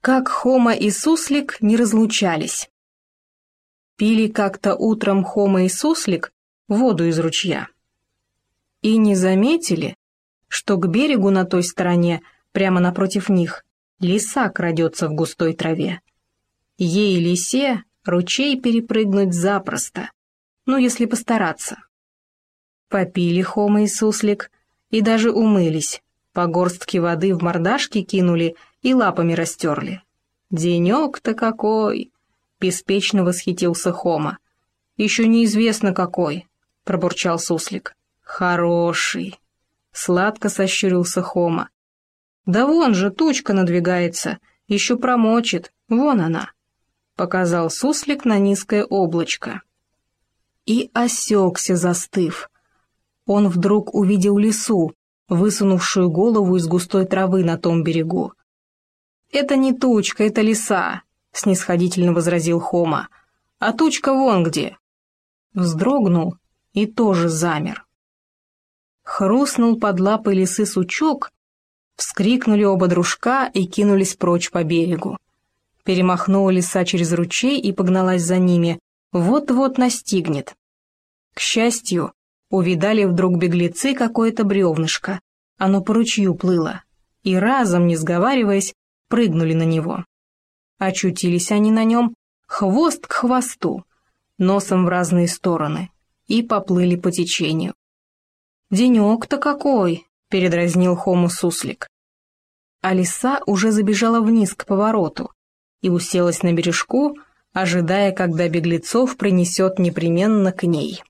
Как Хома и Суслик не разлучались. Пили как-то утром Хома и Суслик воду из ручья. И не заметили, что к берегу на той стороне, прямо напротив них, лиса крадется в густой траве. Ей, лисе, ручей перепрыгнуть запросто, ну, если постараться. Попили Хома и Суслик и даже умылись, по горстке воды в мордашки кинули и лапами растерли. «Денек-то какой!» — беспечно восхитился Хома. «Еще неизвестно какой», — пробурчал Суслик. «Хороший!» — сладко сощурился Хома. «Да вон же тучка надвигается, еще промочит, вон она», — показал Суслик на низкое облачко. И осекся, застыв. Он вдруг увидел лису, высунувшую голову из густой травы на том берегу. «Это не тучка, это лиса», — снисходительно возразил Хома. «А тучка вон где». Вздрогнул и тоже замер. Хрустнул под лапой лисы сучок, вскрикнули оба дружка и кинулись прочь по берегу. Перемахнула лиса через ручей и погналась за ними, вот-вот настигнет. К счастью, увидали вдруг беглецы какое-то бревнышко, оно по ручью плыло, и разом, не сговариваясь, прыгнули на него. Очутились они на нем хвост к хвосту, носом в разные стороны, и поплыли по течению. «Денек-то какой!» — передразнил Хому Суслик. А лиса уже забежала вниз к повороту и уселась на бережку, ожидая, когда беглецов принесет непременно к ней.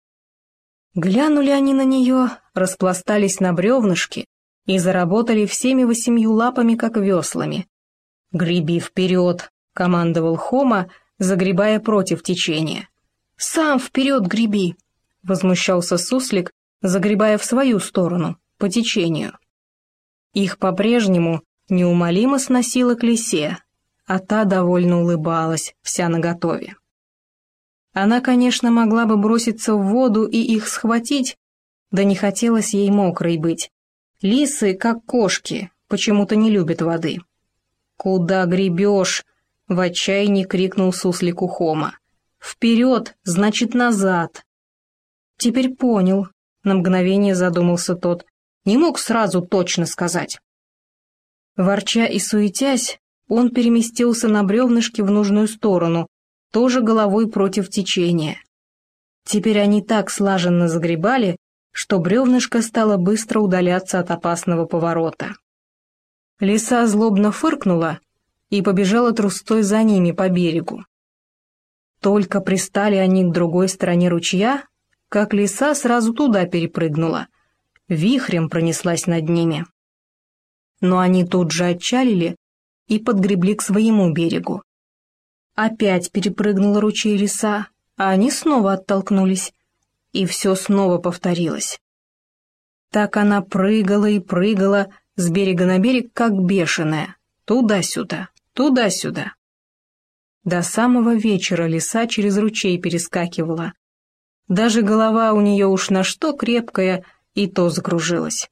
Глянули они на нее, распластались на бревнышке и заработали всеми 8 лапами, как веслами. «Греби вперед!» — командовал Хома, загребая против течения. «Сам вперед греби!» — возмущался Суслик, загребая в свою сторону, по течению. Их по-прежнему неумолимо сносило к лисе, а та довольно улыбалась, вся наготове. Она, конечно, могла бы броситься в воду и их схватить, да не хотелось ей мокрой быть. Лисы, как кошки, почему-то не любят воды. «Куда гребешь?» — в отчаянии крикнул Суслику Хома. «Вперед, значит, назад!» «Теперь понял», — на мгновение задумался тот, не мог сразу точно сказать. Ворча и суетясь, он переместился на бревнышке в нужную сторону, тоже головой против течения. Теперь они так слаженно загребали, что бревнышко стало быстро удаляться от опасного поворота. Лиса злобно фыркнула и побежала трустой за ними по берегу. Только пристали они к другой стороне ручья, как лиса сразу туда перепрыгнула, вихрем пронеслась над ними. Но они тут же отчалили и подгребли к своему берегу. Опять перепрыгнула ручей лиса, а они снова оттолкнулись, и все снова повторилось. Так она прыгала и прыгала с берега на берег, как бешеная, туда-сюда, туда-сюда. До самого вечера лиса через ручей перескакивала. Даже голова у нее уж на что крепкая, и то закружилась.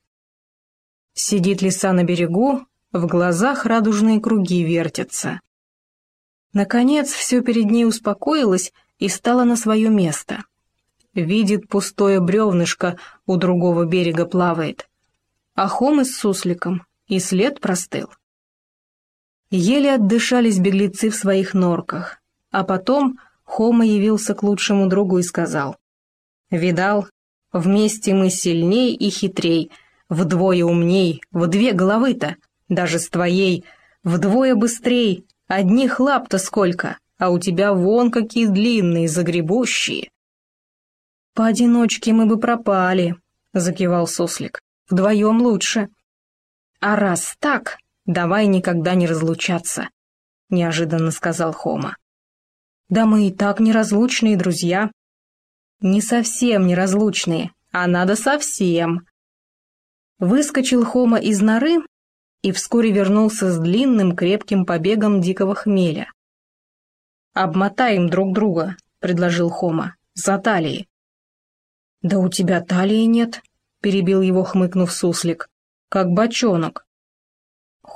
Сидит лиса на берегу, в глазах радужные круги вертятся. Наконец все перед ней успокоилось и стало на свое место. Видит, пустое бревнышко у другого берега плавает, а Хома с Сусликом и след простыл. Еле отдышались беглецы в своих норках, а потом Хома явился к лучшему другу и сказал: «Видал, вместе мы сильней и хитрей, вдвое умней, в 2 головы-то, даже с твоей, вдвое быстрей, одних лап-то сколько, а у тебя вон какие длинные, загребущие». «Поодиночке мы бы пропали», — закивал Суслик, — «вдвоем лучше». «А раз так, давай никогда не разлучаться», — неожиданно сказал Хома. «Да мы и так неразлучные друзья». «Не совсем неразлучные, а надо совсем». Выскочил Хома из норы и вскоре вернулся с длинным крепким побегом дикого хмеля. «Обмотаем друг друга», — предложил Хома, — «за талии». «Да у тебя талии нет», — перебил его, хмыкнув Суслик, — «как бочонок».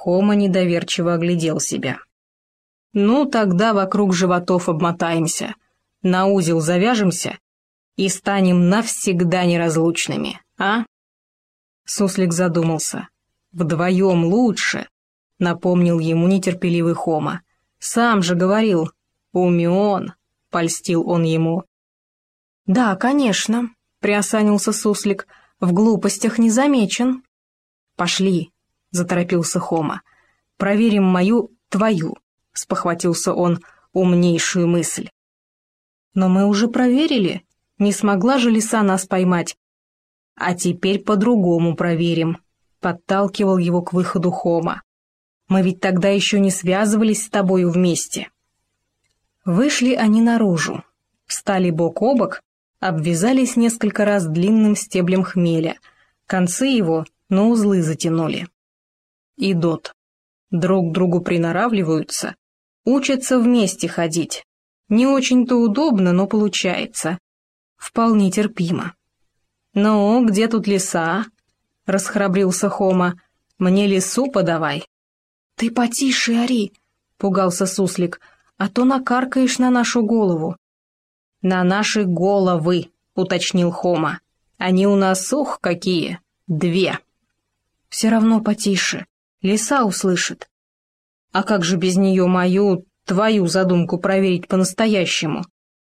Хома недоверчиво оглядел себя. «Ну, тогда вокруг животов обмотаемся, на узел завяжемся и станем навсегда неразлучными, а?» Суслик задумался. «Вдвоем лучше», — напомнил ему нетерпеливый Хома. «Сам же говорил, умен», — польстил он ему. «Да, конечно», — приосанился Суслик, — «в глупостях не замечен». «Пошли», — заторопился Хома, — «проверим мою, твою», — спохватился он, — «умнейшую мысль». «Но мы уже проверили, не смогла же лиса нас поймать». «А теперь по-другому проверим», — подталкивал его к выходу Хома. «Мы ведь тогда еще не связывались с тобою вместе». Вышли они наружу, встали бок о бок, обвязались несколько раз длинным стеблем хмеля, концы его на узлы затянули. Идут, друг к другу приноравливаются, учатся вместе ходить. Не очень-то удобно, но получается. Вполне терпимо. «Ну, где тут лиса?» — расхрабрился Хома. «Мне лису подавай». «Ты потише ори», — пугался Суслик, — «а то накаркаешь на нашу голову». «На наши головы», — уточнил Хома. «Они у нас, ух, какие! 2». «Все равно потише, лиса услышит». «А как же без нее мою, твою задумку проверить по-настоящему?»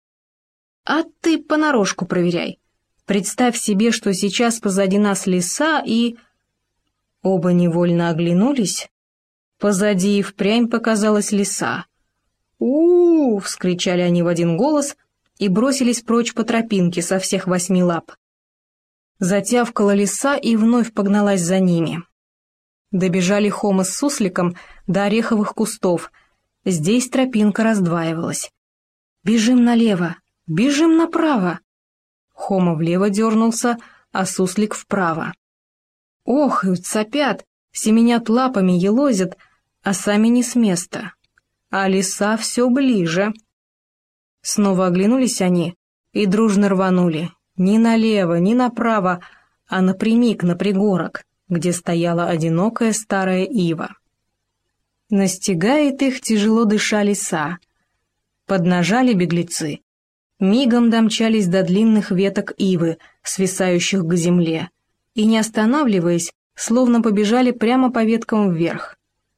«А ты понарошку проверяй. Представь себе, что сейчас позади нас лиса и...» Оба невольно оглянулись. Позади и впрямь показалась лиса. «У-у-у!» — вскричали они в один голос и бросились прочь по тропинке со всех 8 лап. Затявкала лиса и вновь погналась за ними. Добежали Хома с Сусликом до ореховых кустов. Здесь тропинка раздваивалась. «Бежим налево! Бежим направо!» Хома влево дернулся, а Суслик вправо. Охают, сопят, семенят лапами, елозят, а сами не с места. А лиса все ближе. Снова оглянулись они и дружно рванули. Ни налево, ни направо, а напрямик на пригорок, где стояла одинокая старая ива. Настигает их, тяжело дыша, лиса. Поднажали беглецы. Мигом домчались до длинных веток ивы, свисающих к земле, и, не останавливаясь, словно побежали прямо по веткам вверх.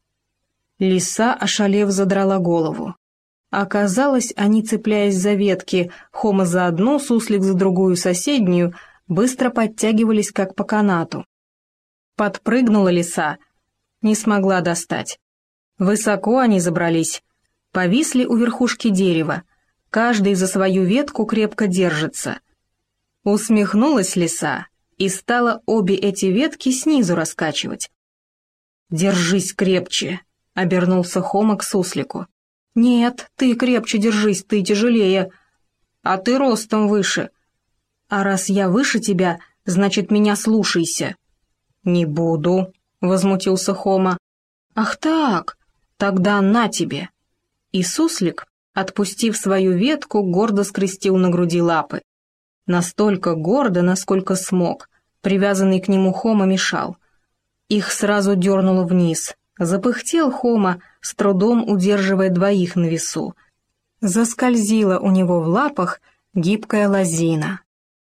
Лиса, ошалев, задрала голову. Оказалось, они, цепляясь за ветки, Хома за одну, Суслик за другую соседнюю, быстро подтягивались, как по канату. Подпрыгнула лиса, не смогла достать. Высоко они забрались, повисли у верхушки дерева, каждый за свою ветку крепко держится. Усмехнулась лиса и стала обе эти ветки снизу раскачивать. «Держись крепче», — обернулся Хома к Суслику. «Нет, ты крепче держись, ты тяжелее. А ты ростом выше. А раз я выше тебя, значит, меня слушайся». «Не буду», — возмутился Хома. «Ах так, тогда на тебе». И Суслик, отпустив свою ветку, гордо скрестил на груди лапы. Настолько гордо, насколько смог, привязанный к нему Хома мешал. Их сразу дернуло вниз. Запыхтел Хома, с трудом удерживая 2 на весу. Заскользила у него в лапах гибкая лозина.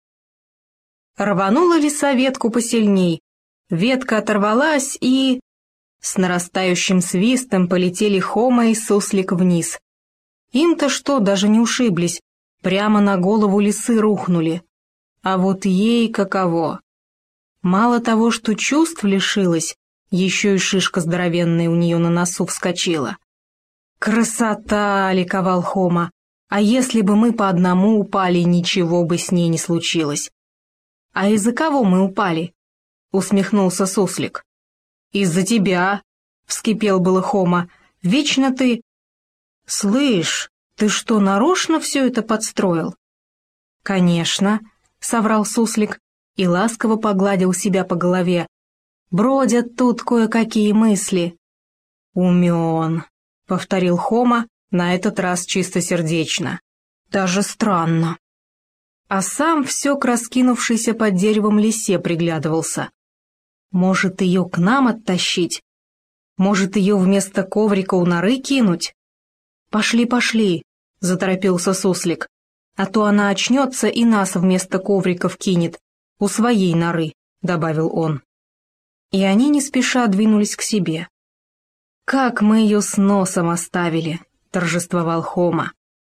Рванула лиса ветку посильней. Ветка оторвалась и... С нарастающим свистом полетели Хома и Суслик вниз. Им-то что, даже не ушиблись, прямо на голову лисы рухнули. А вот ей каково. Мало того, что чувств лишилась, еще и шишка здоровенная у нее на носу вскочила. «Красота!» — ликовал Хома. «А если бы мы по одному упали, ничего бы с ней не случилось». «А из-за кого мы упали?» — усмехнулся Суслик. «Из-за тебя!» — вскипел было Хома. «Вечно ты...» «Слышь, ты что, нарочно все это подстроил?» «Конечно», — соврал Суслик и ласково погладил себя по голове. «Бродят тут кое-какие мысли». «Умен», — повторил Хома, на этот раз чистосердечно. «Даже странно». А сам все к раскинувшейся под деревом лисе приглядывался. «Может, ее к нам оттащить?» Может, ее вместо коврика у норы кинуть? «Пошли, пошли», — заторопился суслик, «а то она очнется и нас вместо ковриков кинет, у своей норы», — добавил он. И они не спеша двинулись к себе. «Как мы ее с носом оставили», — торжествовал Хома.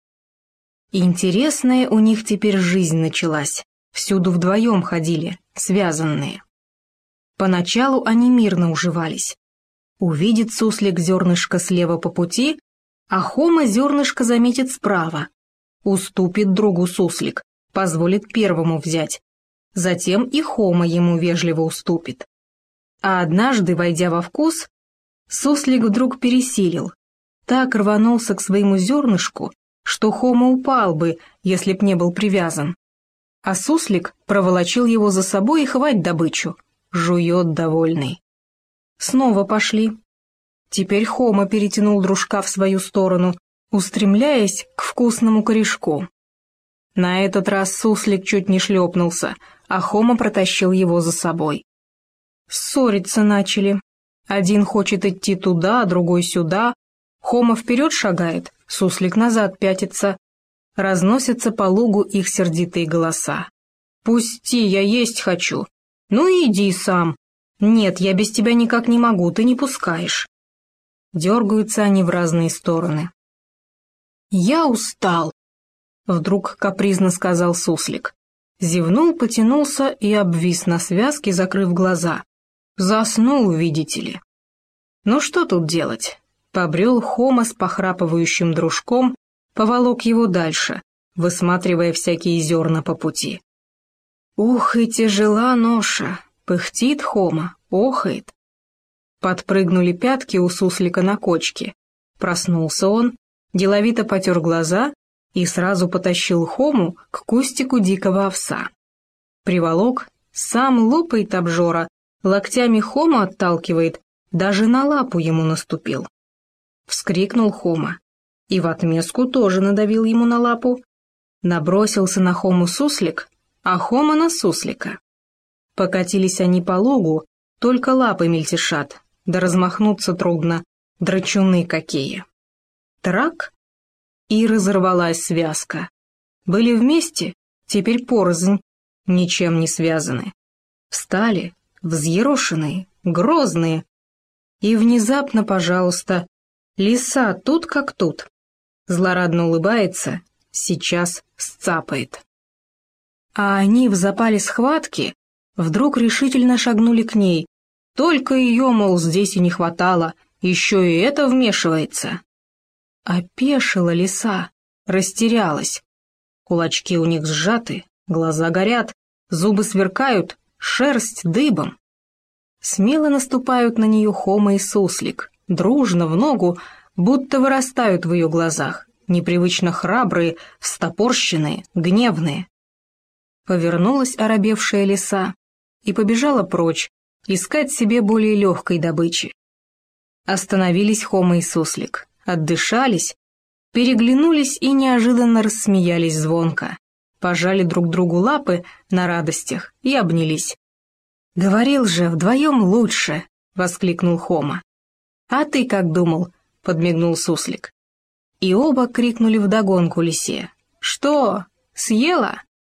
Интересная у них теперь жизнь началась, всюду вдвоем ходили, связанные. Поначалу они мирно уживались. Увидит суслик зернышко слева по пути, а Хома зернышко заметит справа. Уступит другу суслик, позволит первому взять. Затем и Хома ему вежливо уступит. А однажды, войдя во вкус, суслик вдруг пересилил. Так рванулся к своему зернышку, что Хома упал бы, если б не был привязан. А суслик проволочил его за собой и хвать добычу. Жует довольный. Снова пошли. Теперь Хома перетянул дружка в свою сторону, устремляясь к вкусному корешку. На этот раз суслик чуть не шлепнулся, а Хома протащил его за собой. Ссориться начали. Один хочет идти туда, другой сюда. Хома вперед шагает, суслик назад пятится. Разносятся по лугу их сердитые голоса. «Пусти, я есть хочу». «Ну иди сам». «Нет, я без тебя никак не могу, ты не пускаешь». Дергаются они в разные стороны. «Я устал», — вдруг капризно сказал суслик. Зевнул, потянулся и обвис на связке, закрыв глаза. Заснул, видите ли. Ну что тут делать? Побрел Хома с похрапывающим дружком, поволок его дальше, высматривая всякие зерна по пути. Ух, и тяжела ноша, пыхтит Хома, охает. Подпрыгнули пятки у суслика на кочке. Проснулся он, деловито потер глаза и сразу потащил Хому к кустику дикого овса. Приволок, сам лопает обжора, локтями Хома отталкивает, даже на лапу ему наступил. Вскрикнул Хома и в отместку тоже надавил ему на лапу. Набросился на Хому суслик, а Хома на суслика. Покатились они по лугу, только лапы мельтешат, да размахнуться трудно, драчуны какие. Трак, и разорвалась связка. Были вместе, теперь порознь, ничем не связаны. Встали, взъерошенные, грозные. И внезапно, пожалуйста, лиса тут как тут. Злорадно улыбается, сейчас сцапает. А они в запале схватки вдруг решительно шагнули к ней. Только ее, мол, здесь и не хватало, еще и это вмешивается. Опешила лиса, растерялась. Кулачки у них сжаты, глаза горят, зубы сверкают, шерсть дыбом. Смело наступают на нее Хома и суслик, дружно в ногу, будто вырастают в ее глазах, непривычно храбрые, встопорщенные, гневные. Повернулась оробевшая лиса и побежала прочь, искать себе более легкой добычи. Остановились Хома и суслик, отдышались, переглянулись и неожиданно рассмеялись звонко, пожали друг другу лапы на радостях и обнялись. «Говорил же, вдвоем лучше!» — воскликнул Хома. «А ты как думал?» — подмигнул суслик. И оба крикнули вдогонку лисе. «Что, съела?»